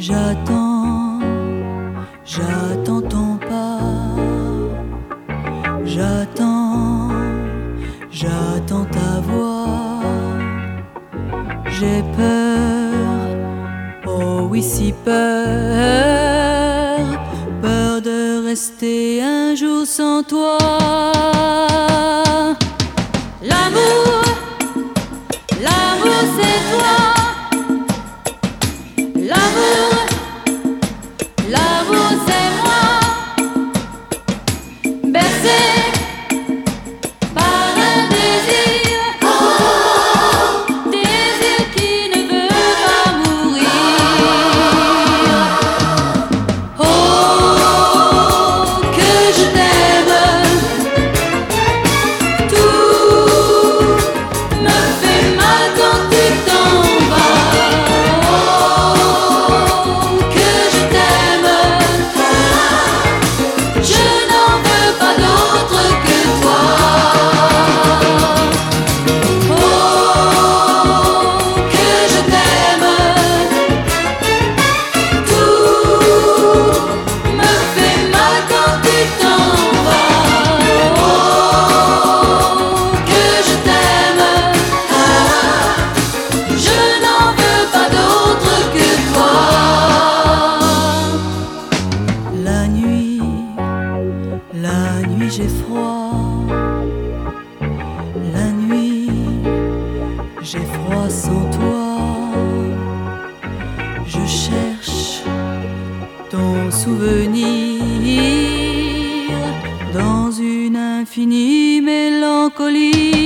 J'attends, j'attends ton pas. J'attends, j'attends ta voix. J'ai peur, oh oui si peur, peur de rester un jour sans toi. L'amour, l'amour c'est toi. L'amour, l'amour c'est moi. Bercé par un désir, désir qui ne veut pas mourir. Oh, que je t'aime. Tout me fait mal quand tu t'en vas. Oh, que je t'aime. Je n'en veux pas d'autre que toi. Oh, que je t'aime. Tout me fait mal quand tu t'en vas. Oh, que je t'aime. Je n'en veux pas d'autre que toi. La nuit j'ai froid. La nuit j'ai froid sans toi. Je cherche ton souvenir dans une infinie mélancolie.